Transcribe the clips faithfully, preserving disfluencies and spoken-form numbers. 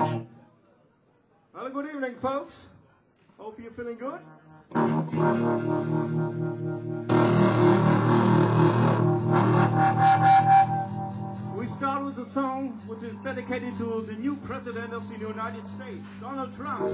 Well, good evening, folks. Hope you're feeling good. We start with a song which is dedicated to the new president of the United States, Donald Trump.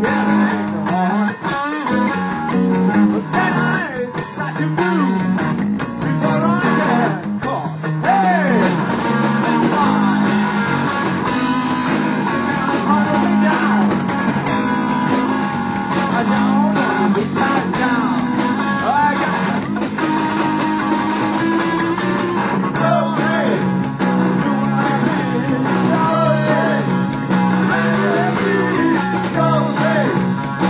Go, hey!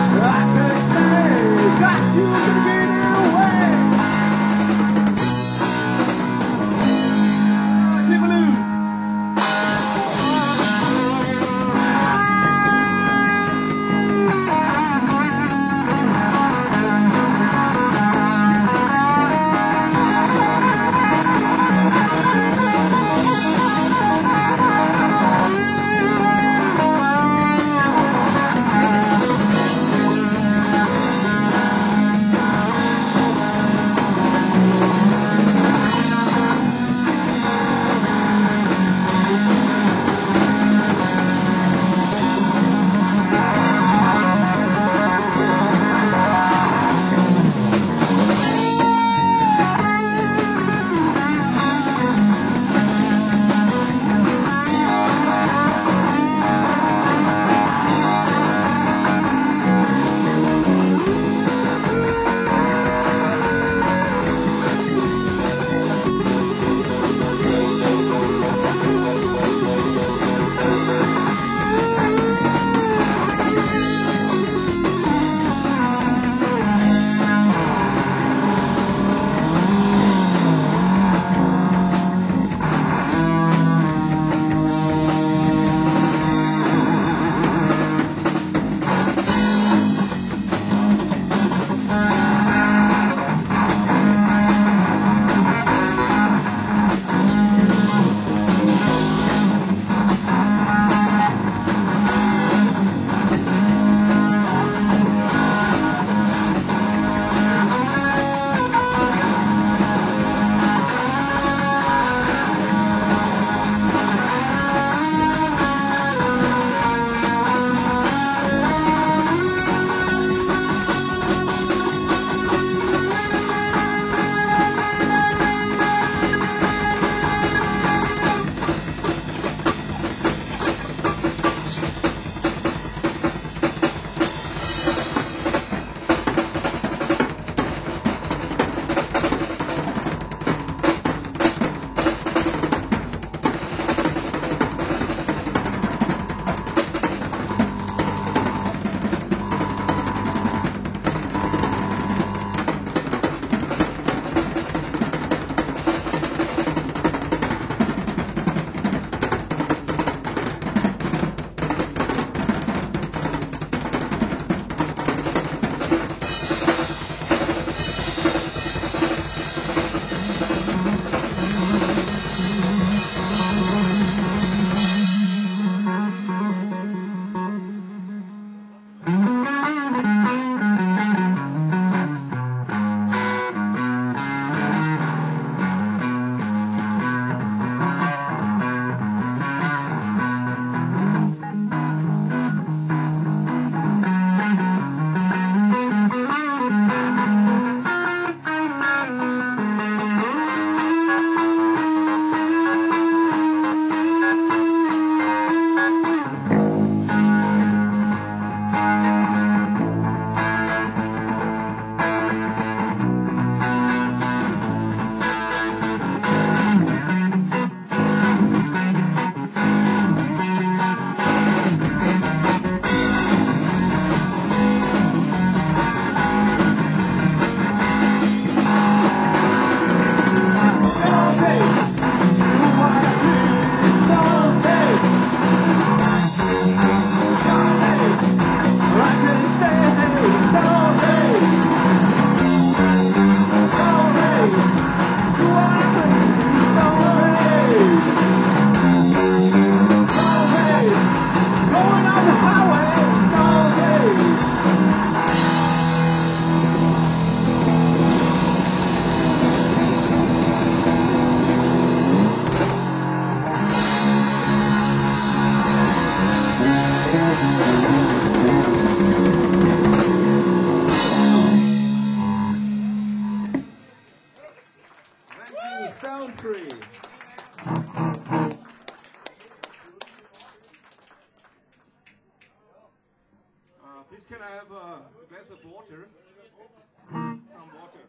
have a glass of water. Some water.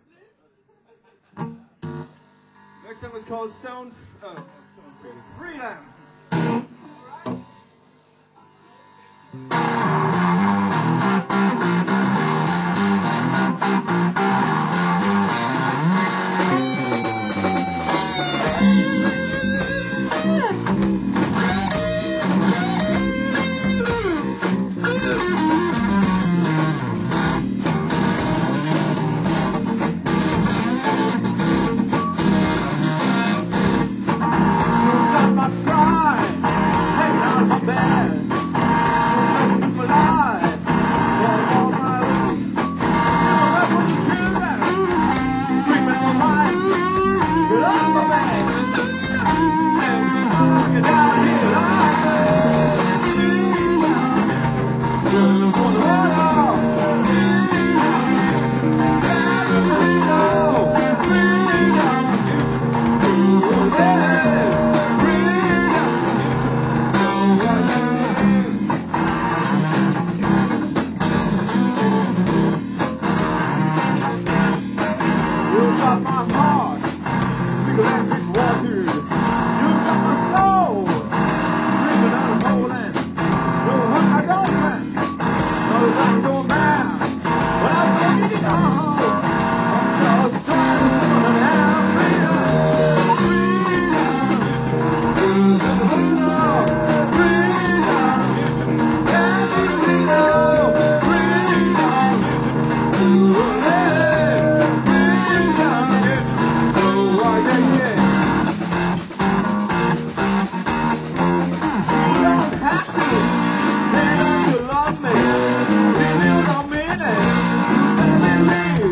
Next song is called Stone, uh, Stone Free, Freedom. Love me, you don't mean it, you better believe.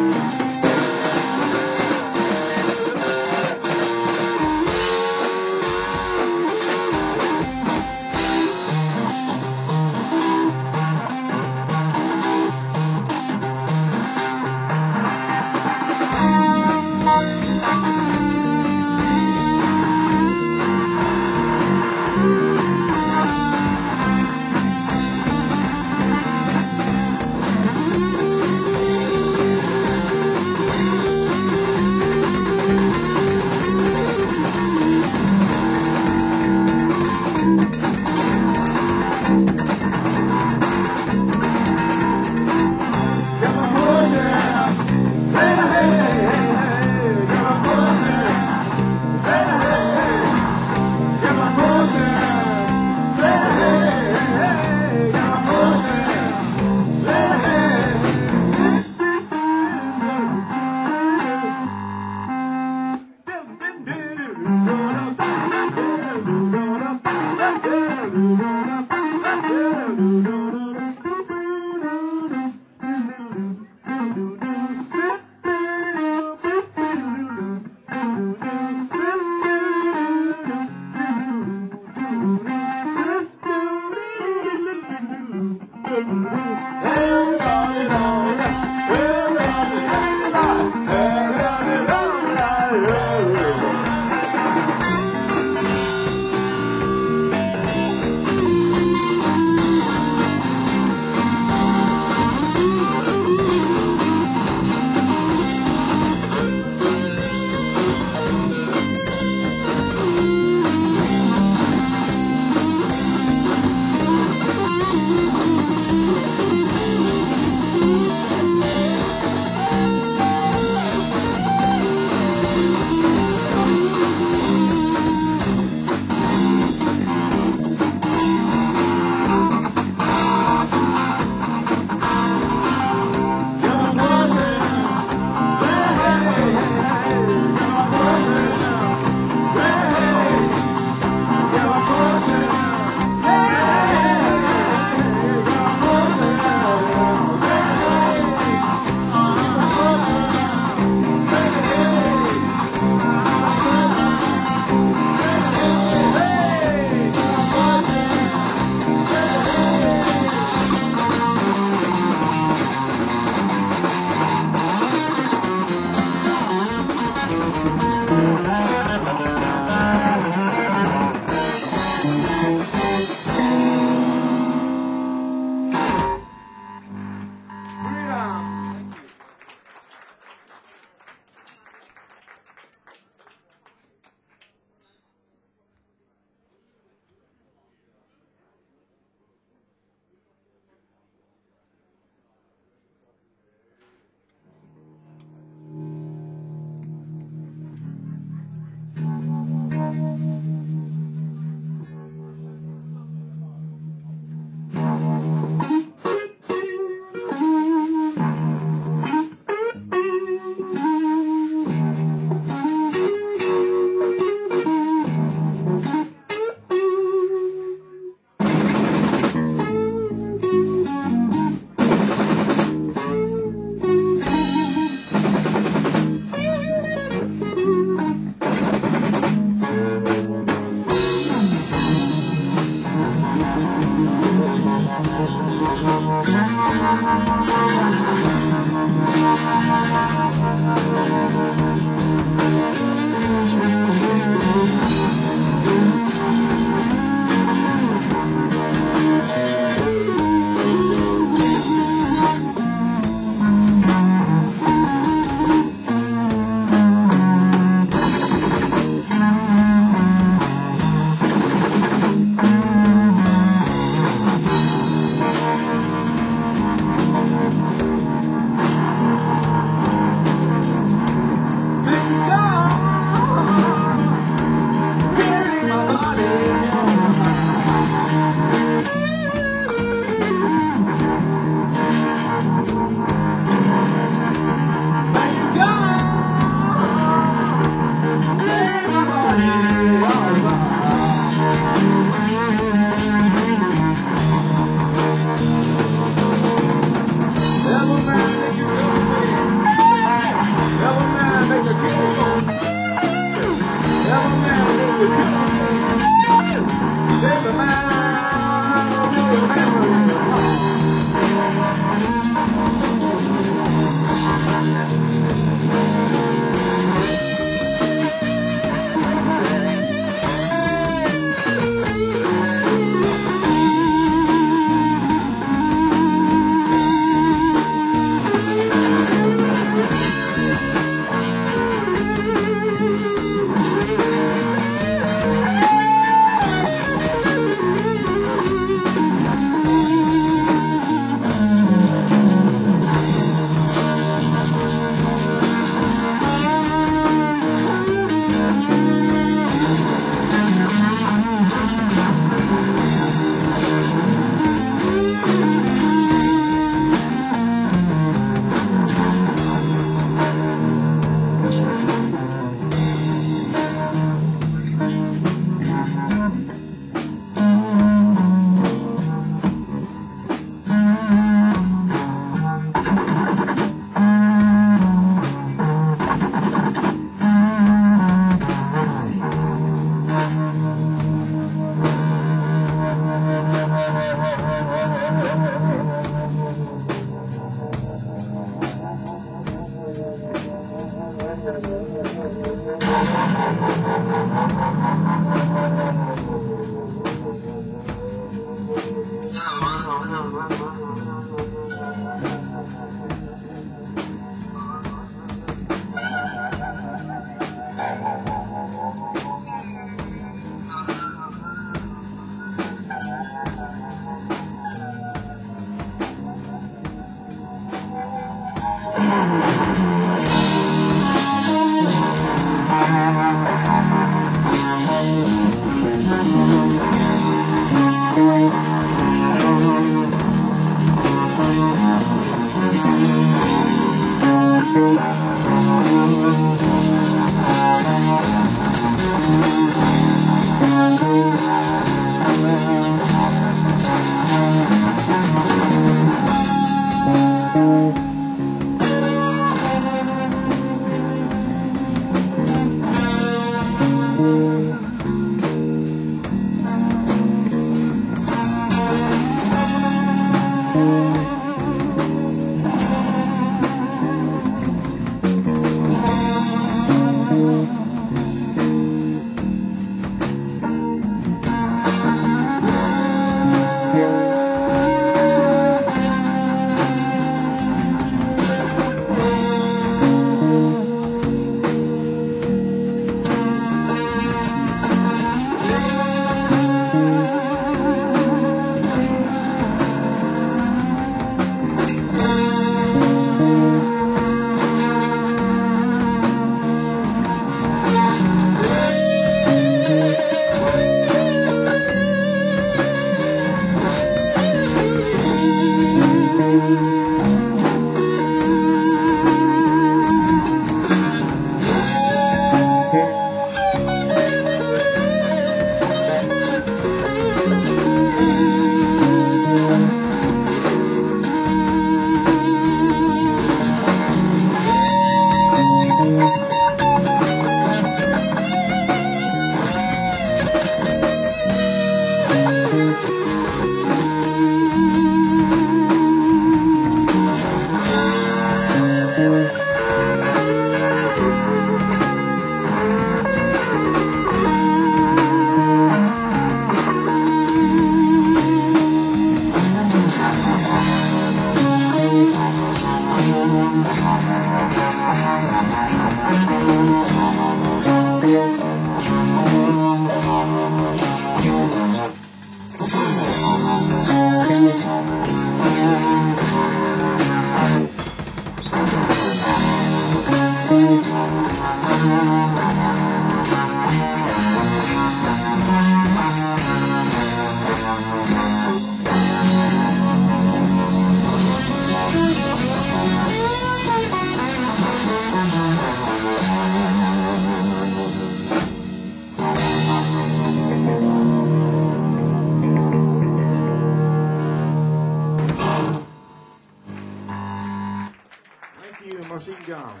Machine Gun.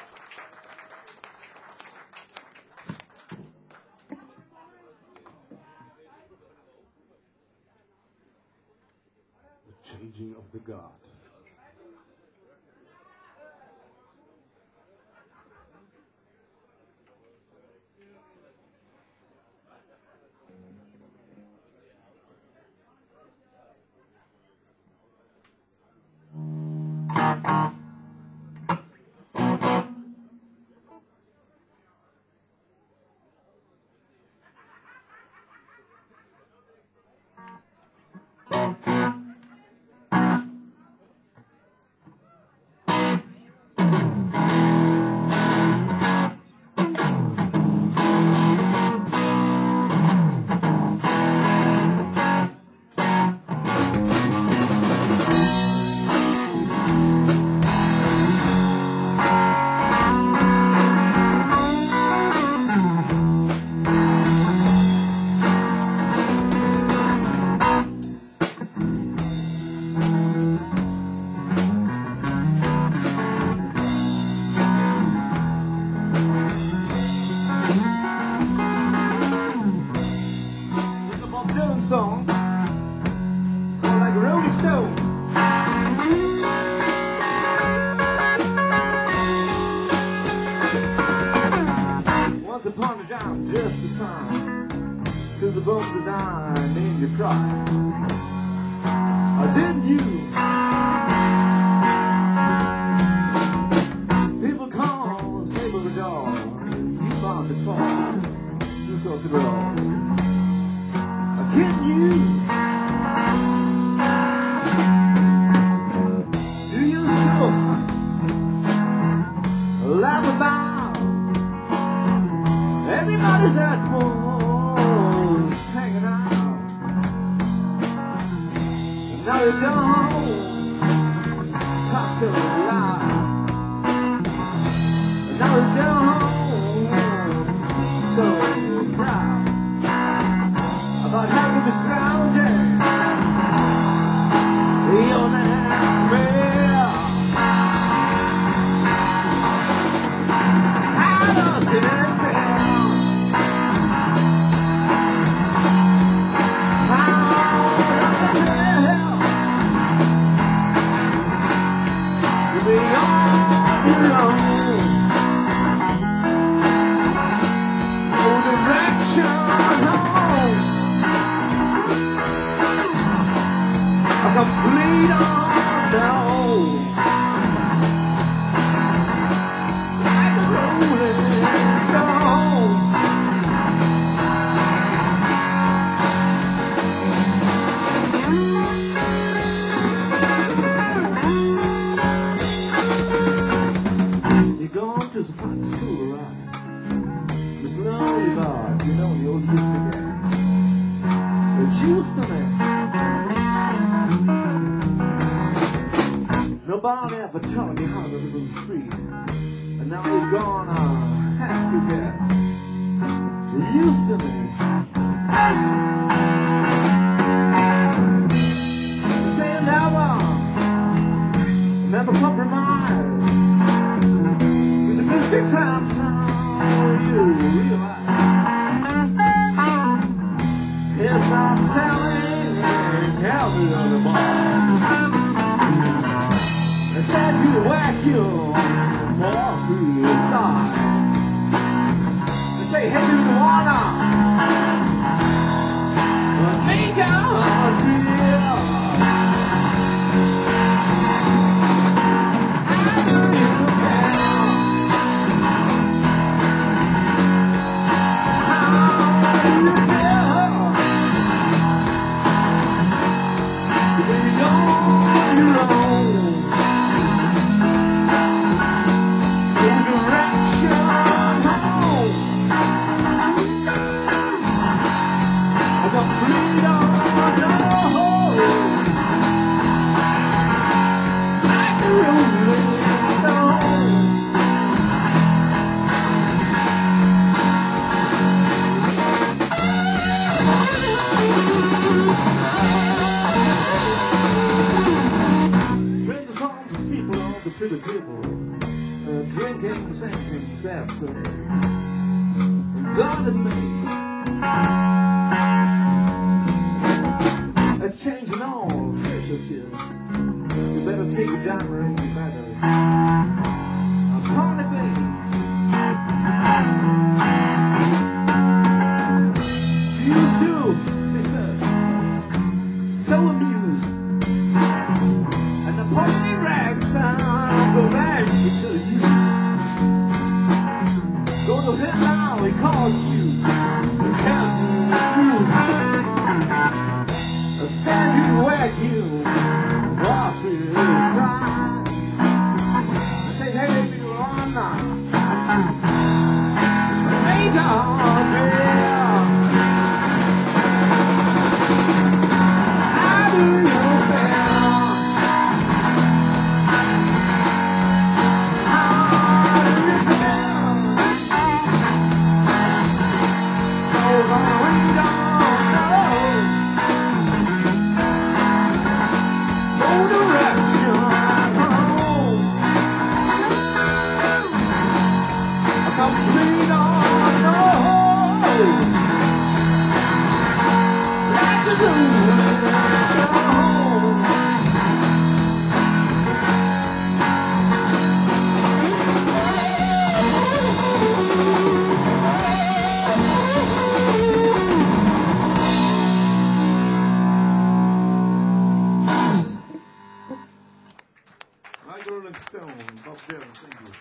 The changing of the guard. Song called like Rolling Stone. Once upon a time, just a time, till the bones are dying in your cry. Didn't you? People call and say, "But dog, you found the call." Do something wrong. Can you? Do you still laugh about everybody's at once hanging out? Now they don't talk so loud. Now they don't seem so proud about having to be scrounging your nightmare. How does it feel? How does it feel to be on your own? No direction home. A complete unknown. Like a rolling stone. You're going to the private school, right? This lonely bar, you know the old used to get. The juice to me. Nobody ever taught me how to live on the street. And now you're gonna have to get used to me. Say never, never compromise. It's a mistake time now you realize. It's not selling every other bar. Instead you whack you more through your side. They say, hey, do you wanna make out real? How do you tell? How do you tell? When you're on your own. To the people, uh, drinking the same things after God and me. That's changing all future skills. You better take a dimer and you better upon it, baby. She used to be so amused, and the pony rags go back because you go to him now, he calls you. You can't move. A stand you whack you, walk to the side. I say, hey, baby, you're on now. Make up, yeah. How do you feel? Thank you.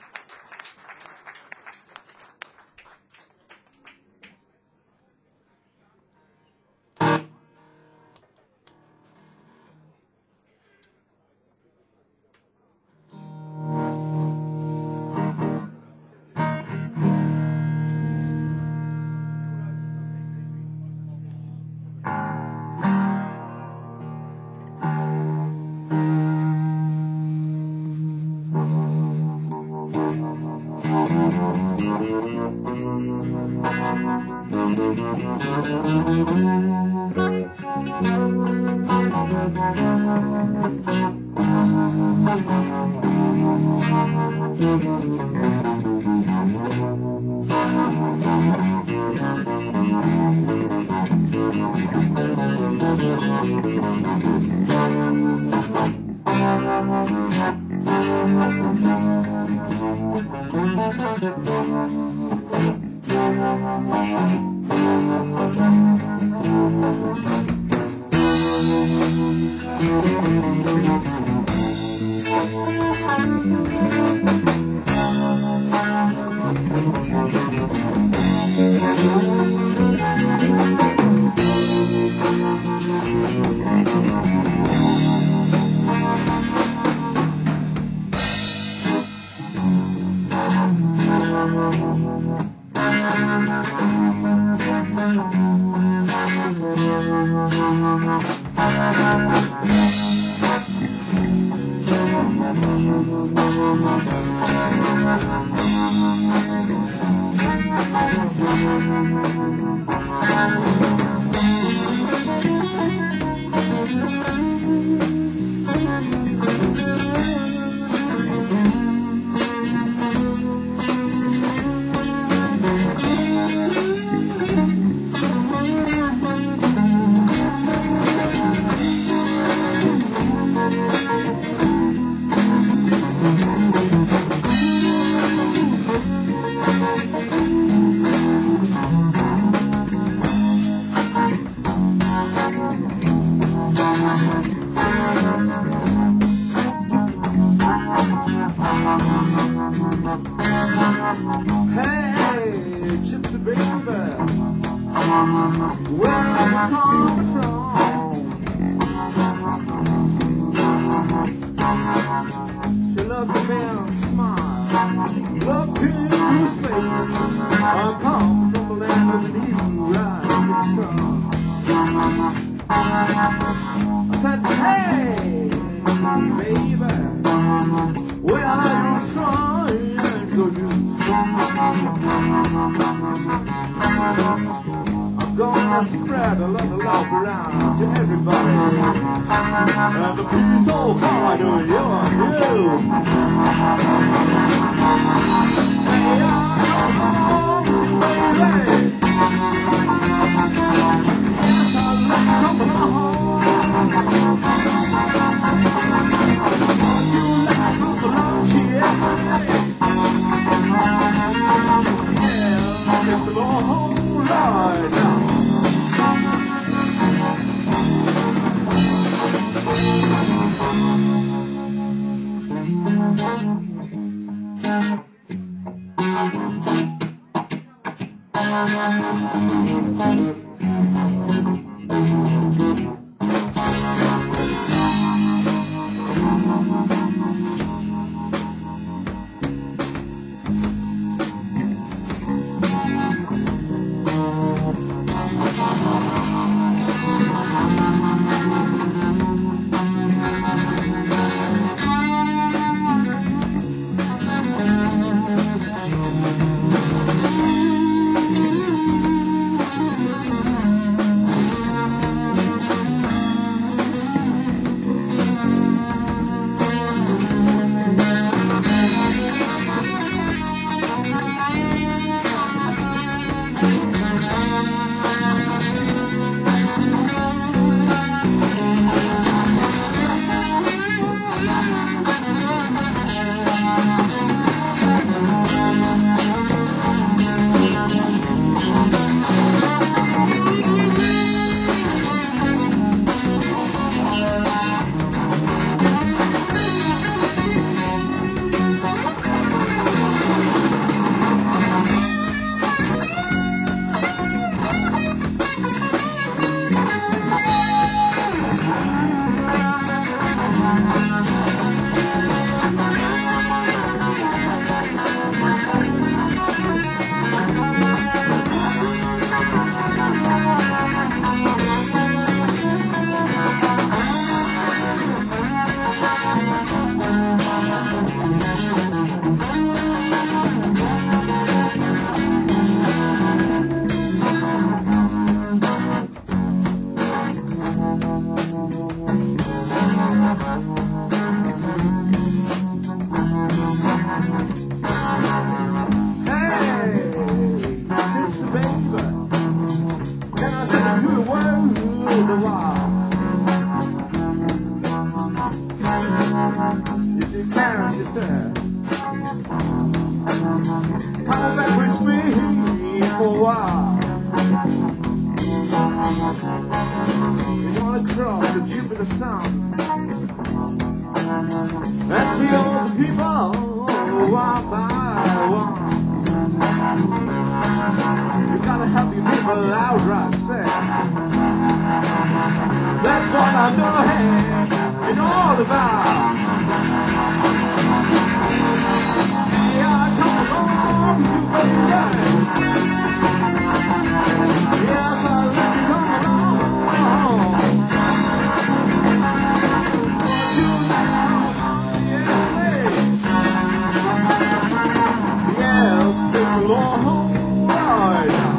And she said, come back with me for a while. You wanna cross the Jupiter Sound and see all the people one by one. You gotta help your people out, right? Say, that's what I'm doing. It's all about. Yeah, come along, you better run. Yeah, I let you come along. You now, yeah, hey. Yeah, let's take a long ride.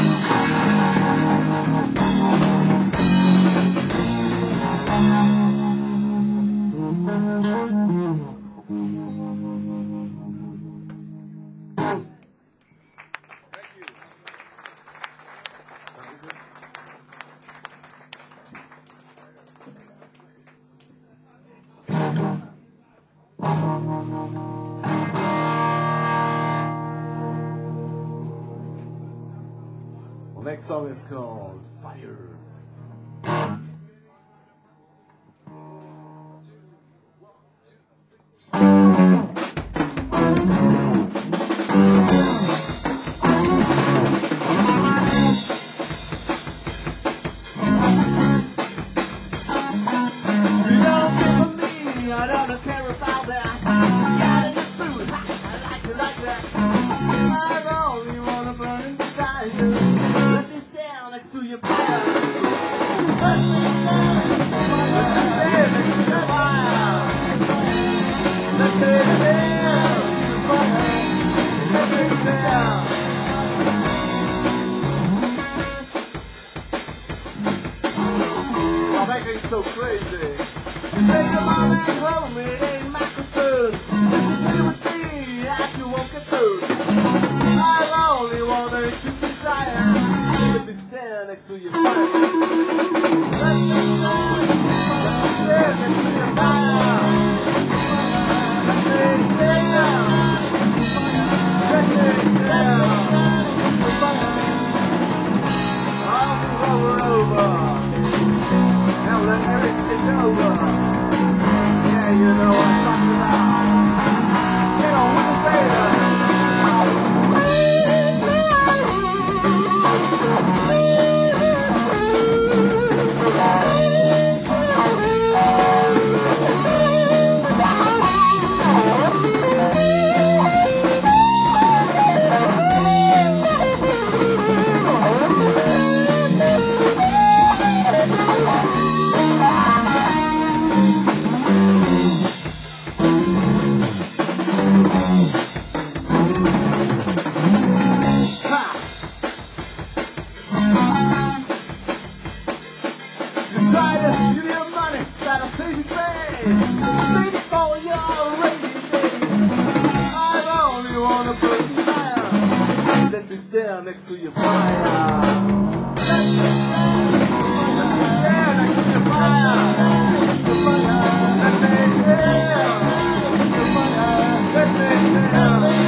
The next song is called Fire. So crazy. You say your mom ain't home, it ain't my concern. Just be with me, I you won't get hurt. I only want her to desire. Let me stand next to your fire. Let me stand, let me stand next to your fire. Let me stand, let me stand. I'll be over, over. Now let everything over. Yeah, you know what I'm talking about. Get on with it, baby. Next to your fire. Let me stand next to your fire. Let me stand. Let me stand.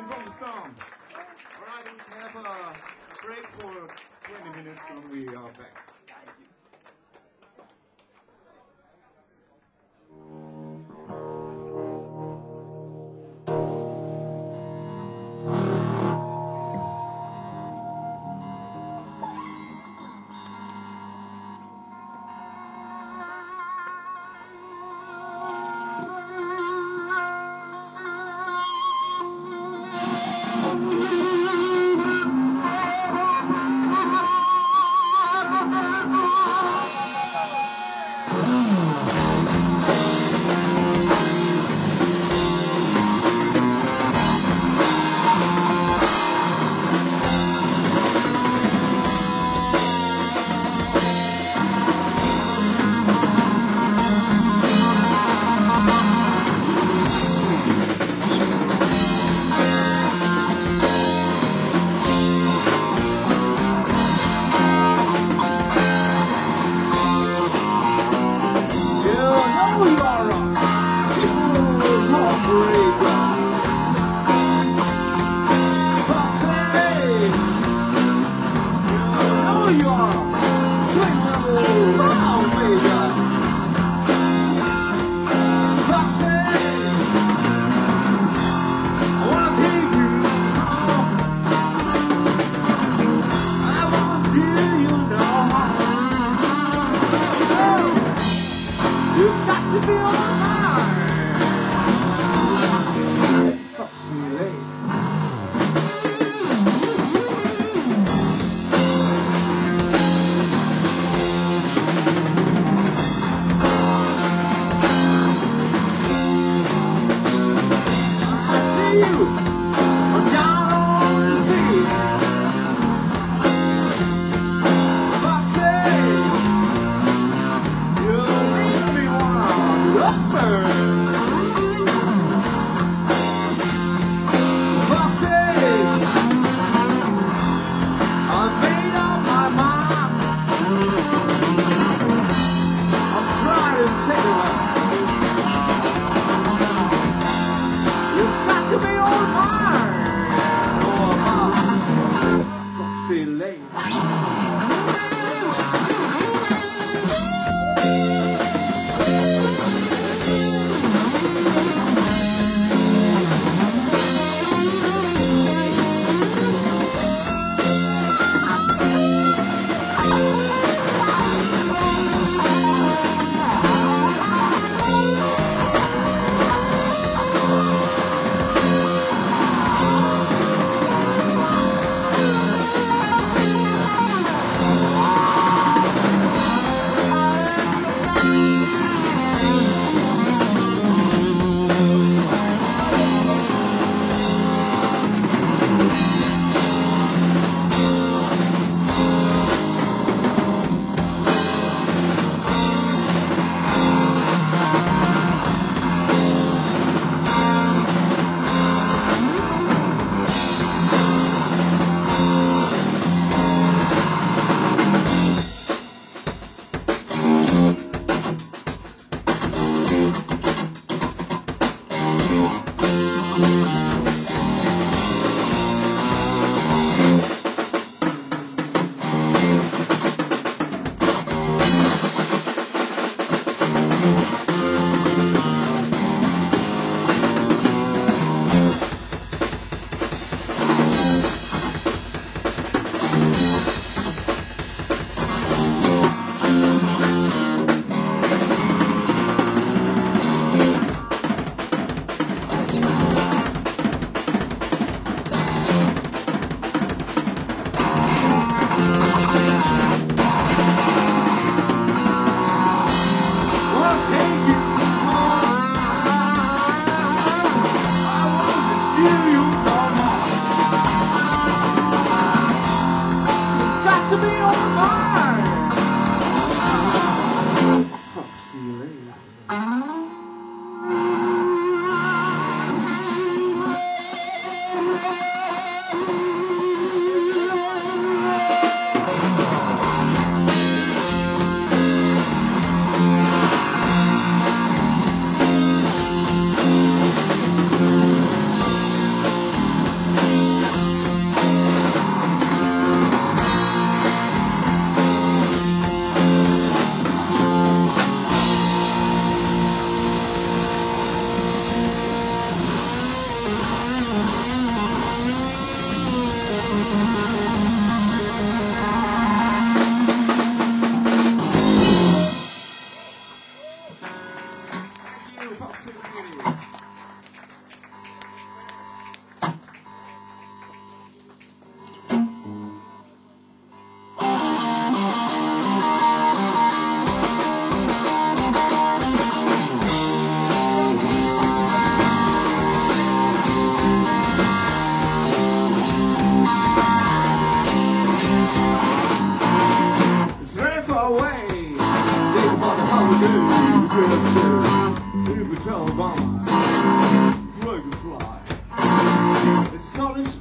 Rising from the Storm. Alright, we have a break for twenty minutes and we are back.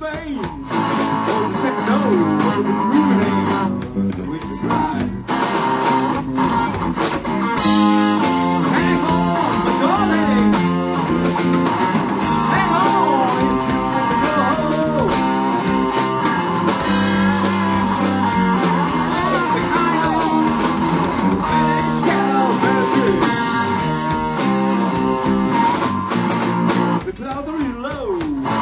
Spain. Was the second dose of the grooving the winter ride. Hang on, my darling. Hang on if you want to go. Behind on, Alex Calvary. The clouds are real low.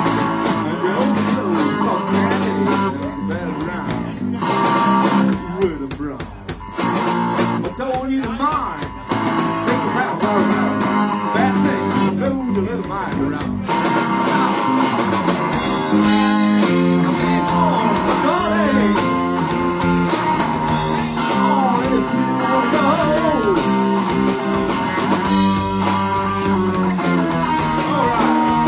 I told you to mind. Think around, round, round. Bad thing, move your little mind around. Hang on, my darling. Hang on, if you wanna go. All right.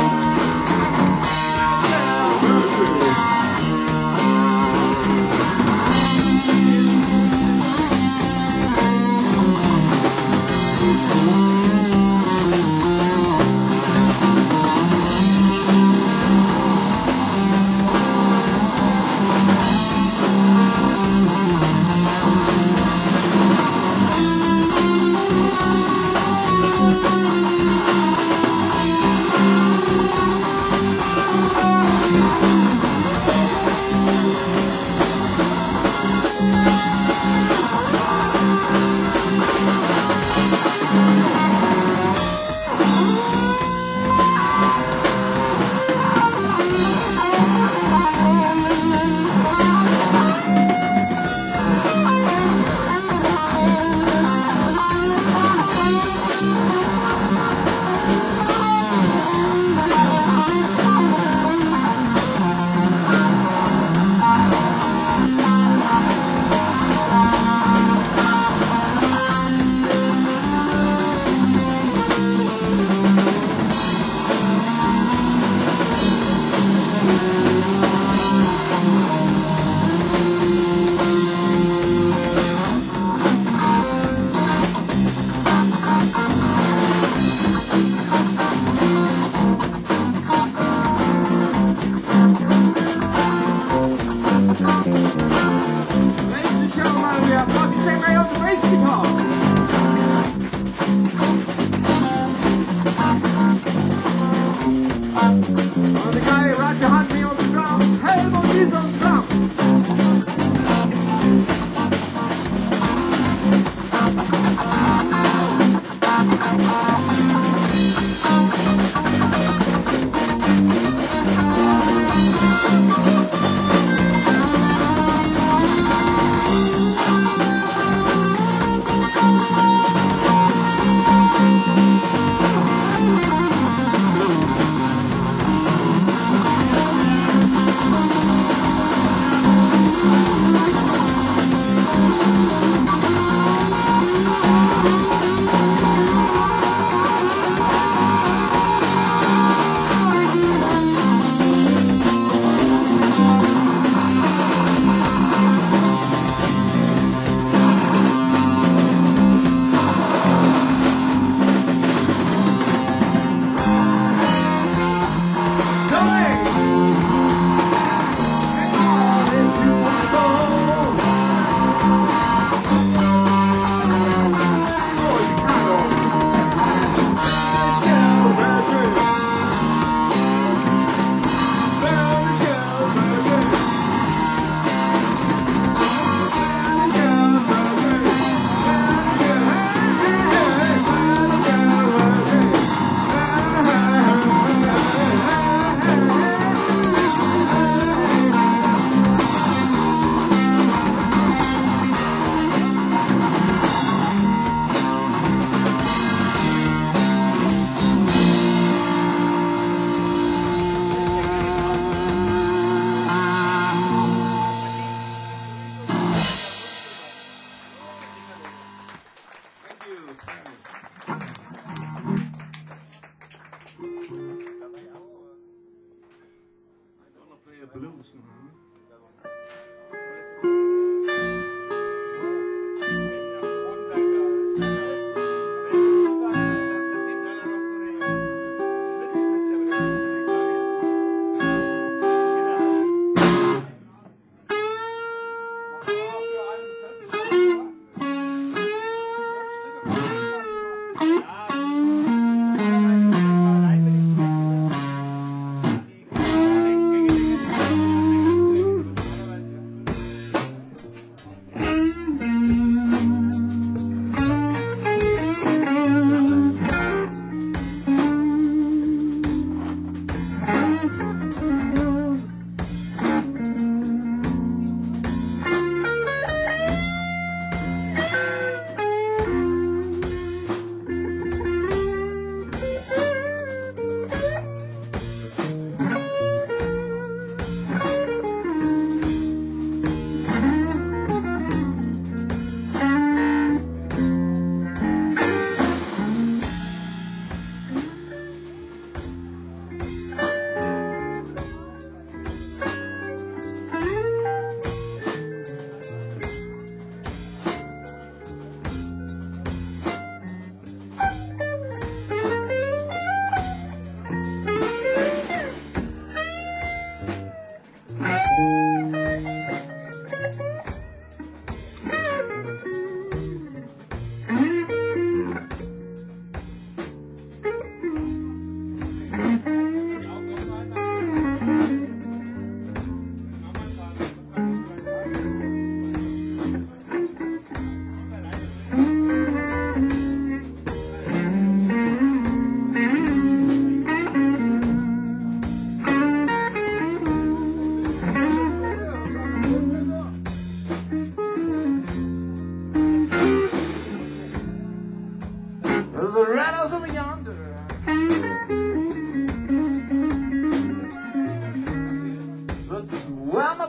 blues.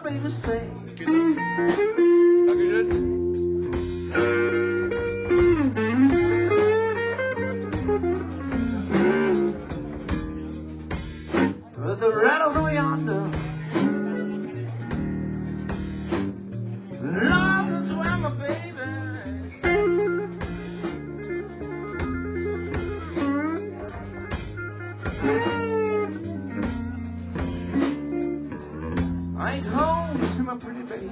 baby stay. There's a rattles over yonder. Love is where my baby. I ain't home to see my pretty baby.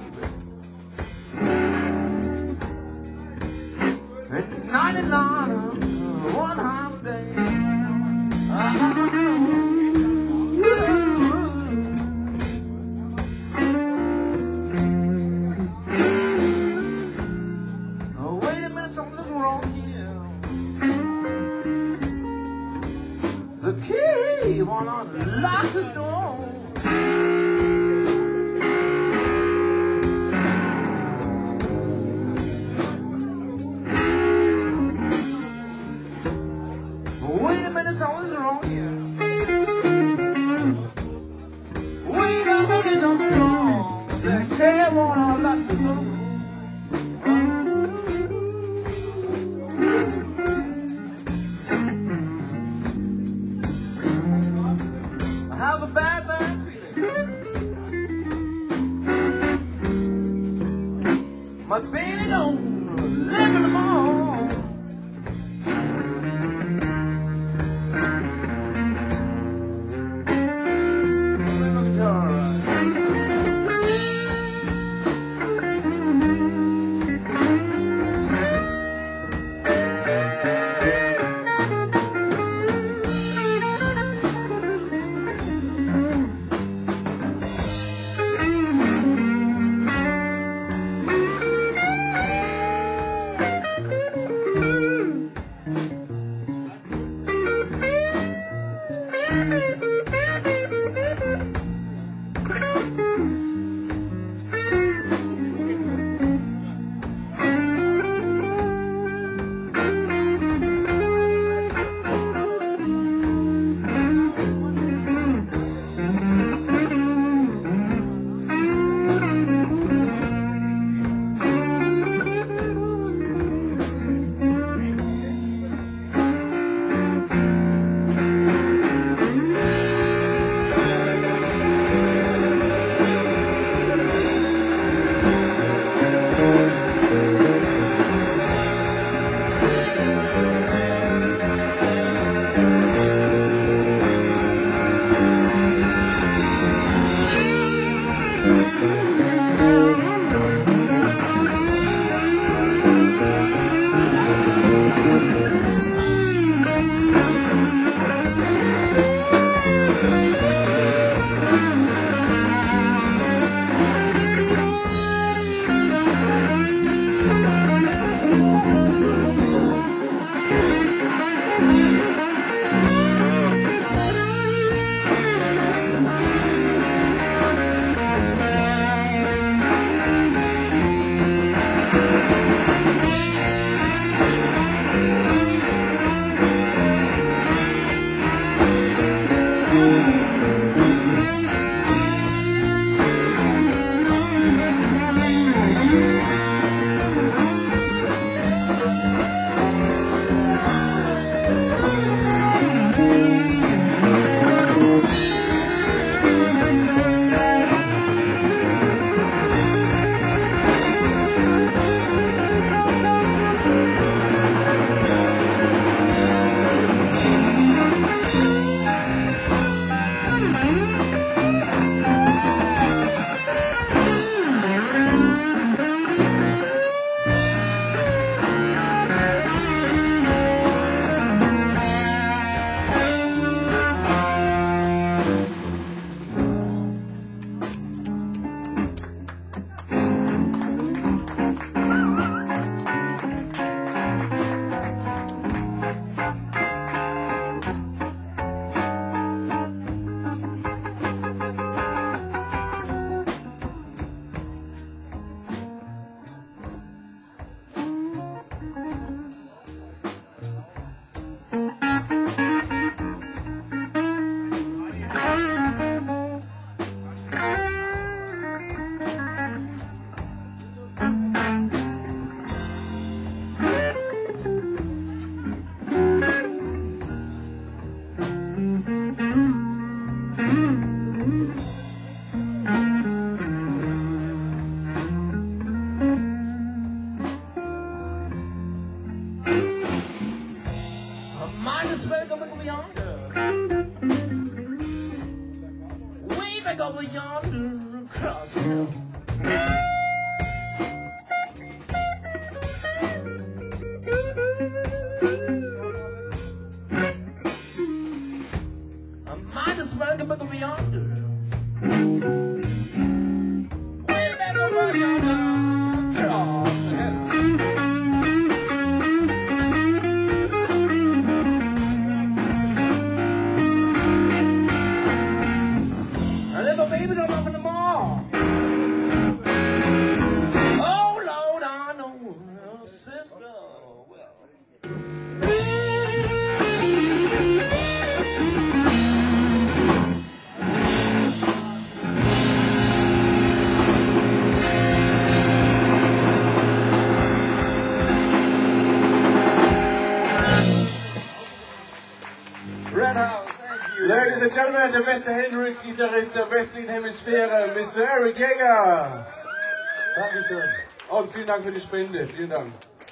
And ninety-nine of one half day. Oh, wait a minute, something's wrong here. The key won't unlock the door. Wait a minute, something's wrong here. Wait a minute, something's wrong. The key won't unlock the door. I have a bad, bad feeling. My baby don't live in the mall. back over yonder across the hill. I might as well get back over yonder. Way back over yonder across the hill. Baby don't love anymore. Oh Lord, I know, sister. Well, Red House. Ladies and gentlemen, der beste Hendrix-Gitarrist der westlichen Hemisphäre, Mister Eric Jäger. Dankeschön. Und vielen Dank für die Spende. Vielen Dank.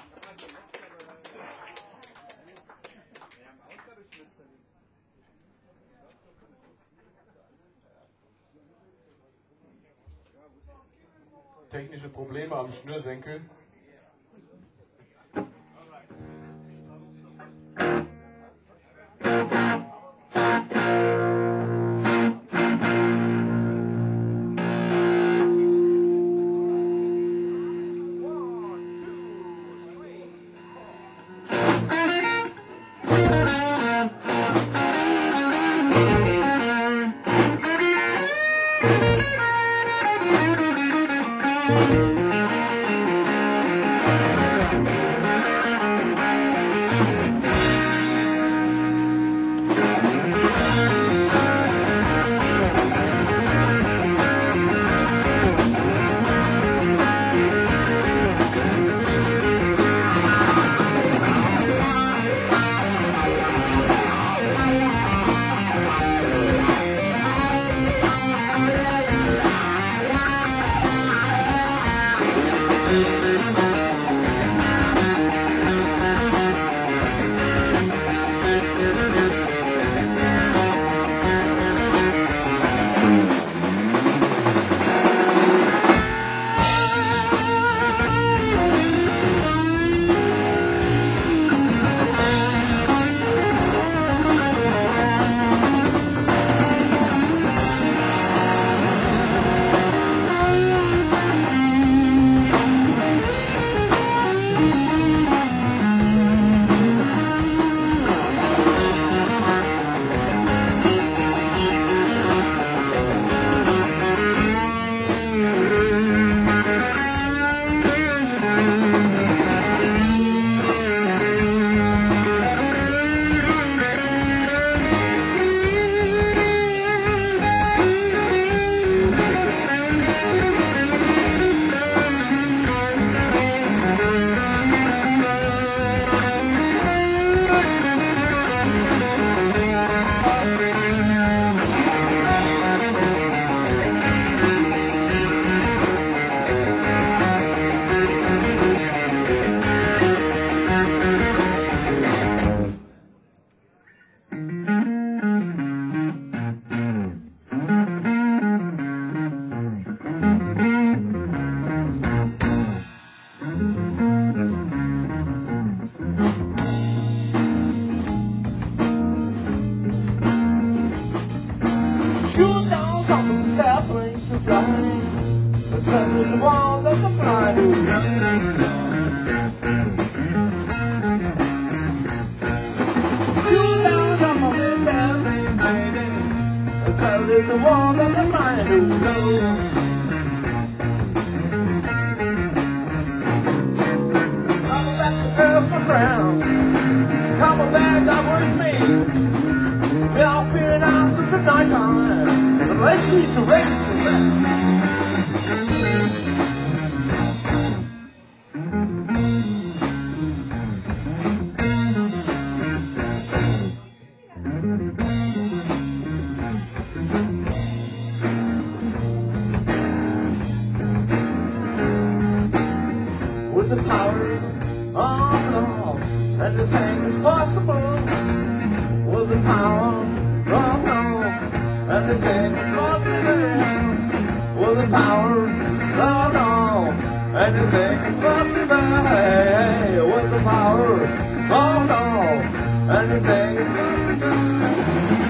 Technische Probleme am Schnürsenkel. Shoot down something to separate the flying. The sun is the wall that's the flying. Shoot down something to separate, baby. The sun is the wall that's the flying. Come back to earth, my friend. Come back, that was me. We all peering out through the night time, and let's need to raise the rest. With the power of love, anything is possible. With the power of love, and the thing is possible. with the power of all, anything is possible. Hey, with the power of all, anything is possible.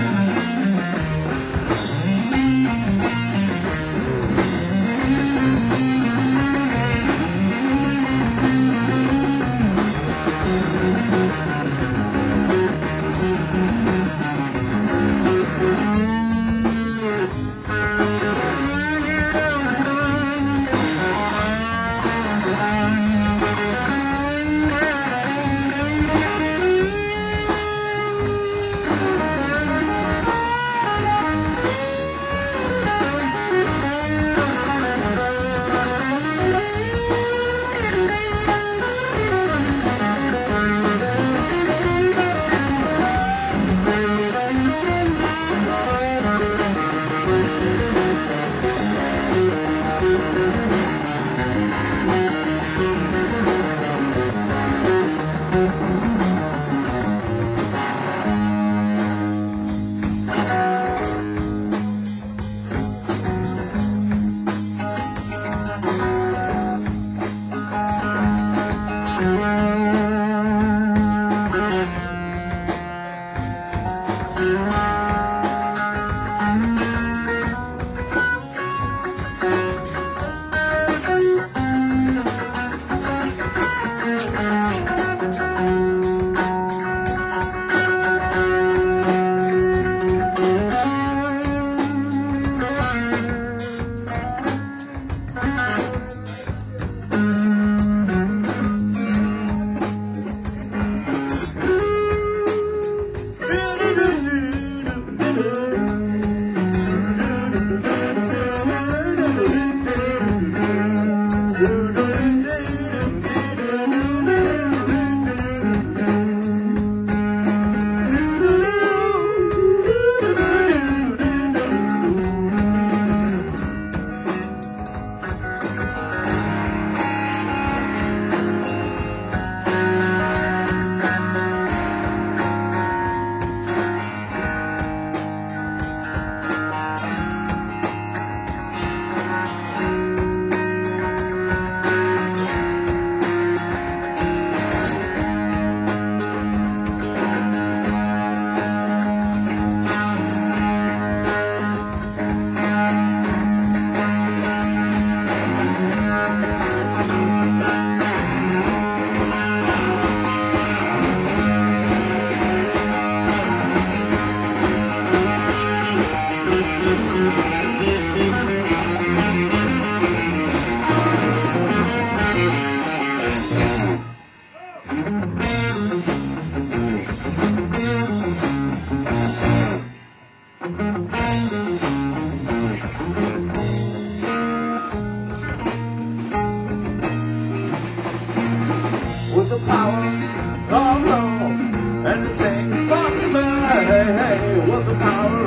With the power of love, anything is possible. Hey, hey, with the power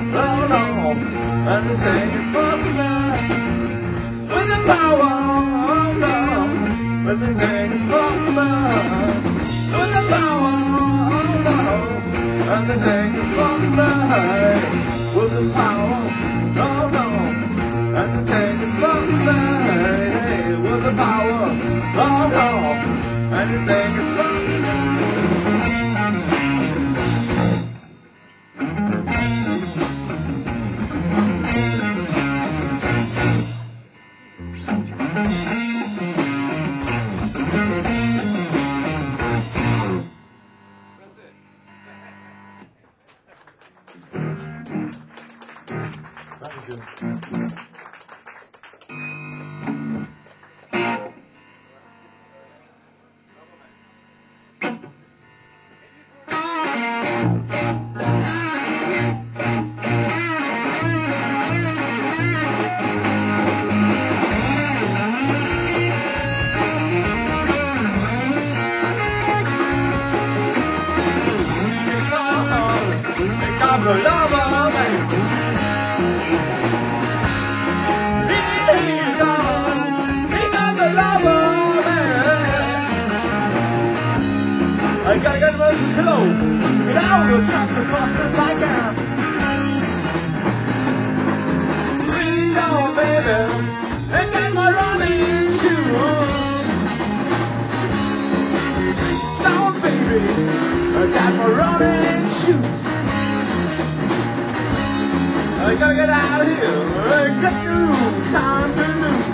of love, anything is possible. With the power of love, anything is possible. With the power of love, anything is possible. With the power of love, anything is possible. Hey, with the power of love. Anything is possible. Dankeschön. The lover, man. He got, he got the lover, man. I gotta get rid of the pillow, and I will just as fast as I can. gotta get out of here. Got you time to lose.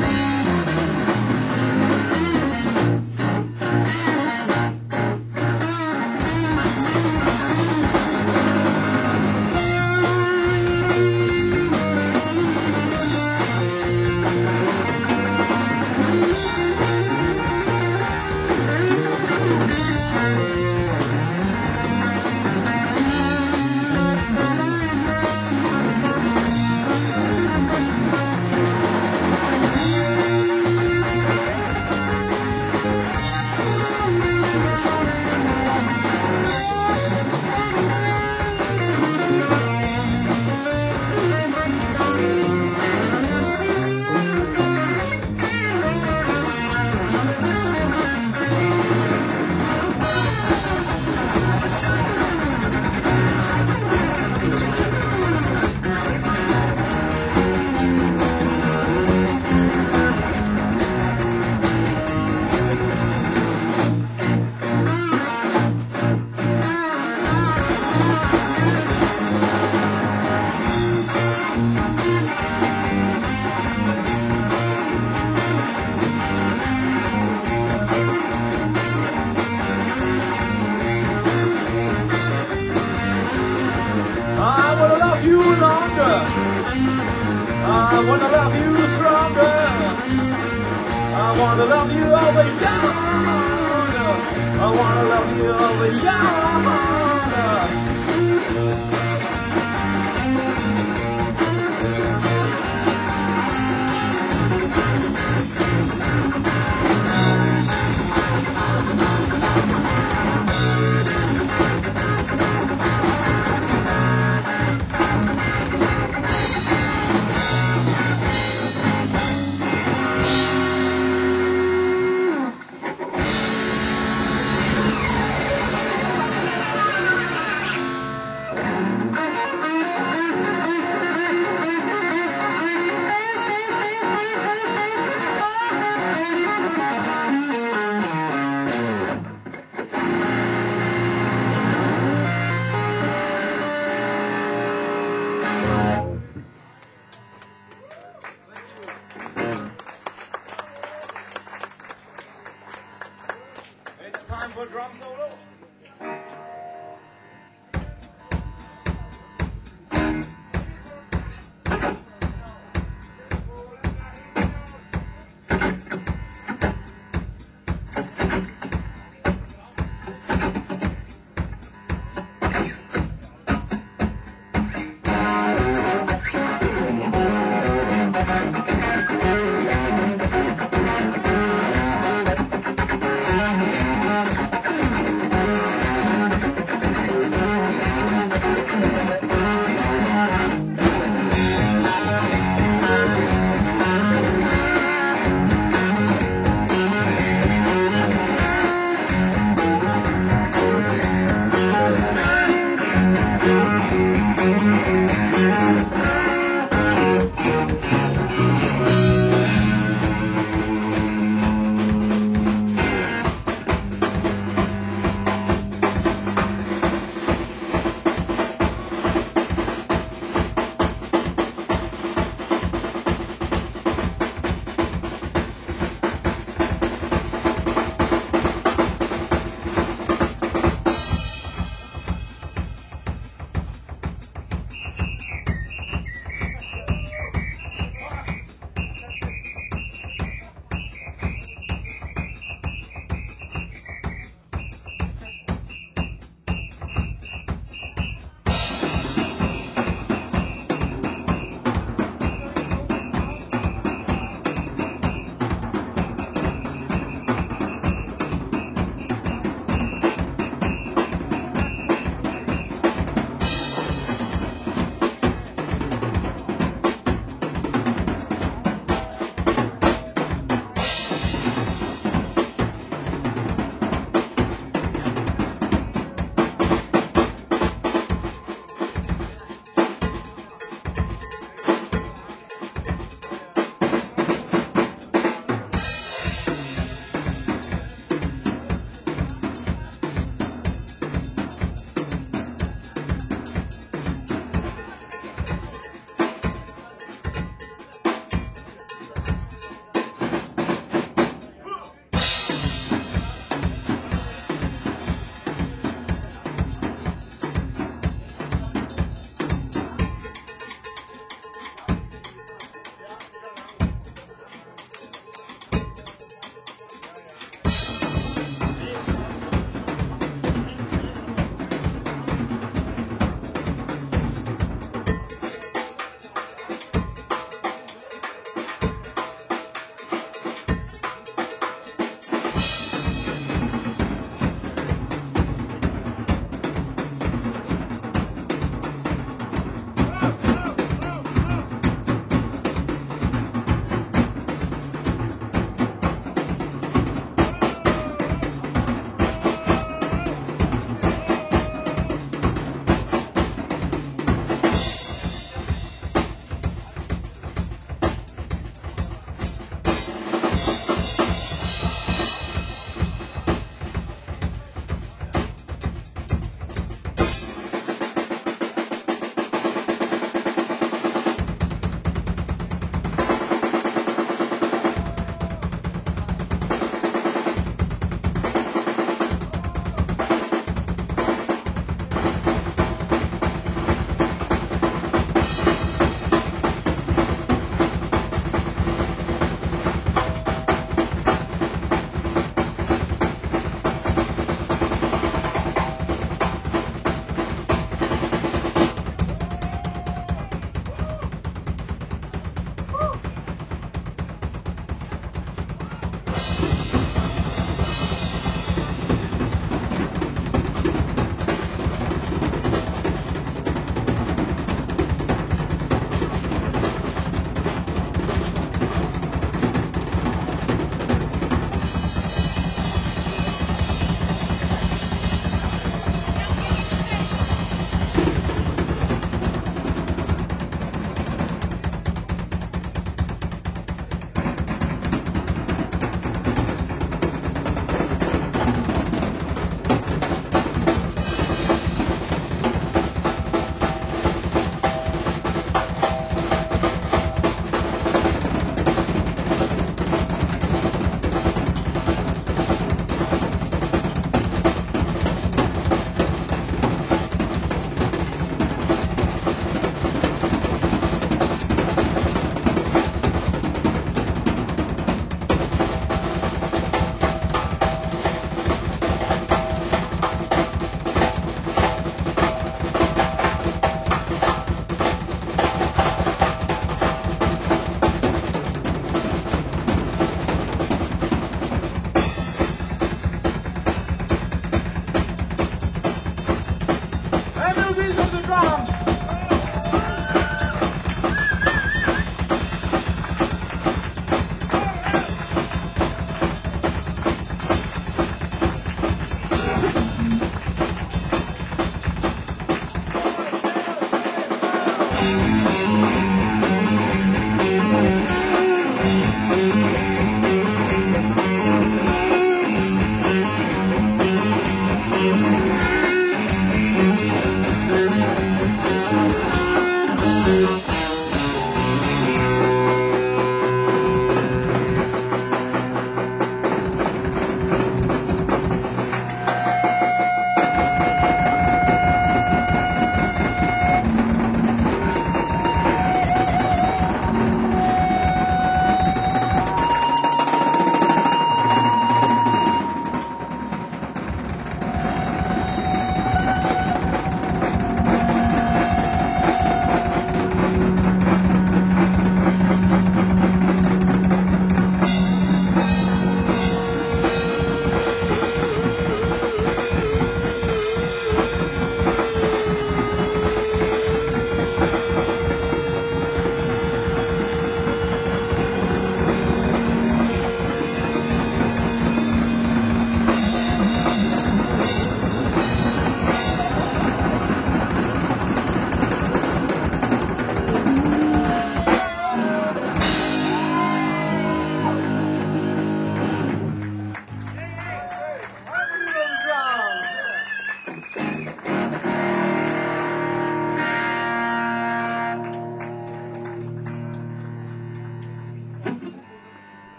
I wanna love you stronger. I wanna love you over yonder. I wanna love you over yonder. It's time for drum solo.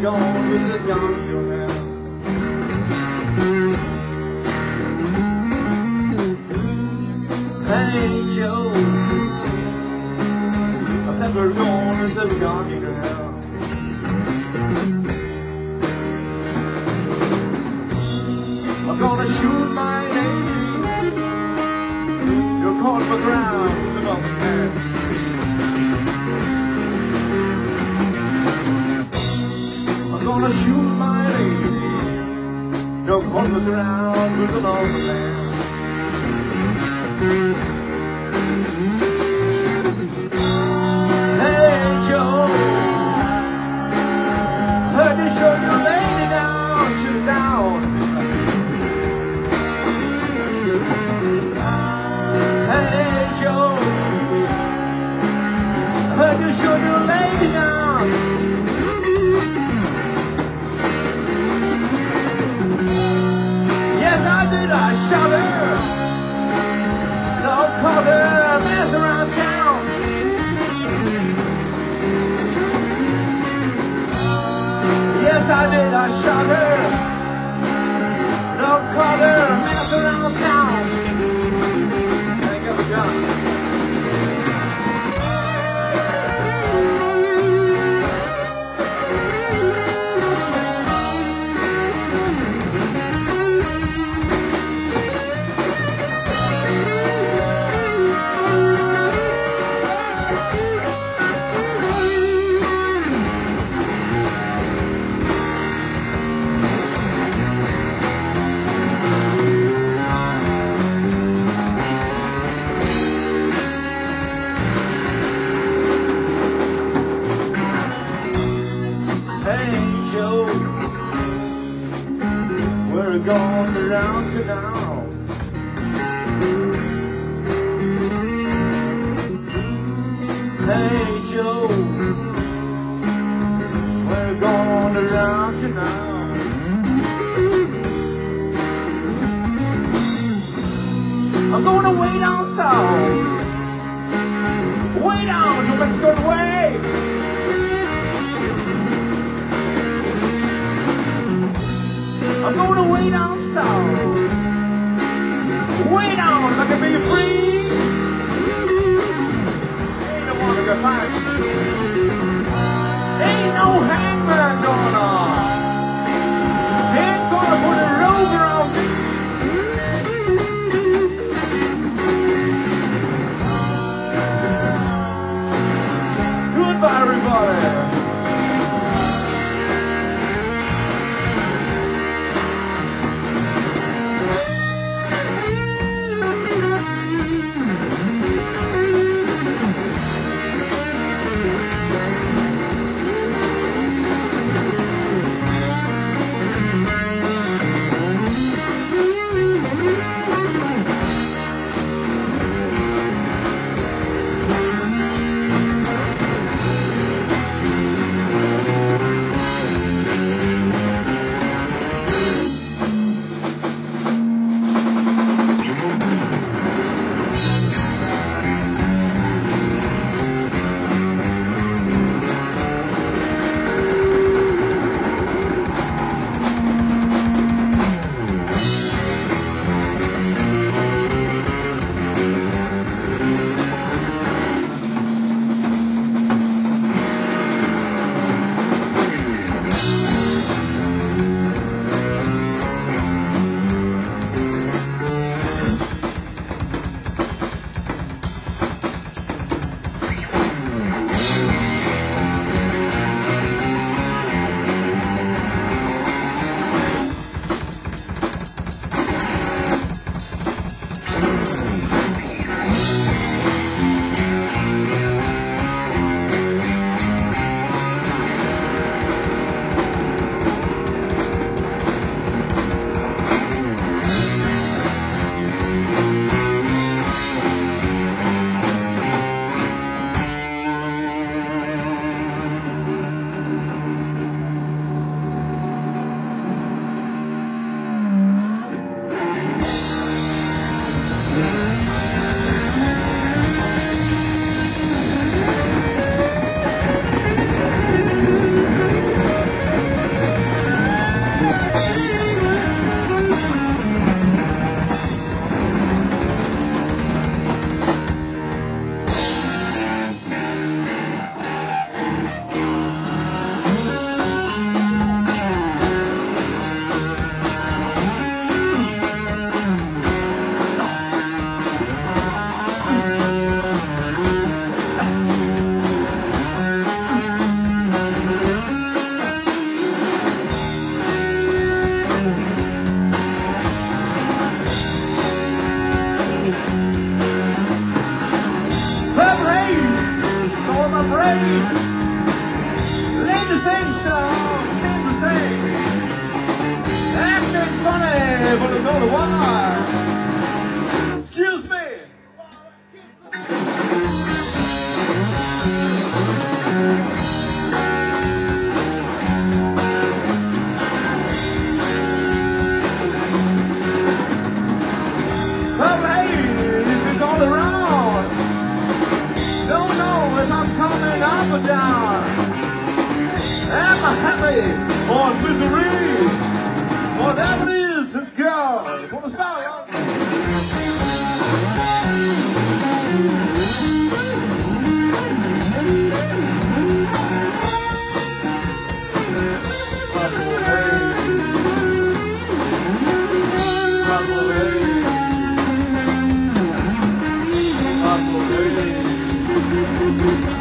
gone with the yonder man. Hey Joe, I said we're gone with the yonder man. I'm gonna shoot my name. You're caught for ground, the nothing man. I'm gonna shoot my lady. You're caught for ground with another man. Hey Joe, heard you show your lady down, she's down. Hey Joe, heard you show your lady down. Yes, I did, I shot her. Don't call her, mess around town. Yes, I did, I shot her. Don't call her, mess around town. Hey Joe, we're going around to now. Hey Joe, we're going around to now. I'm gonna way down south, way down New Mexico way. I'm going way down south, way down, I can be free. Ain't no one to go find. Ain't no hangman going on. Ain't gonna put a rope around me. Goodbye, everybody. rain. Let the same song, sing the same. Acting funny, but it's not a why. Excuse me. Oh, ladies, it's all around. Don't know if I'm coming up or down. Am I happy or misery? Whatever it is, girl, put a spell on. Hey.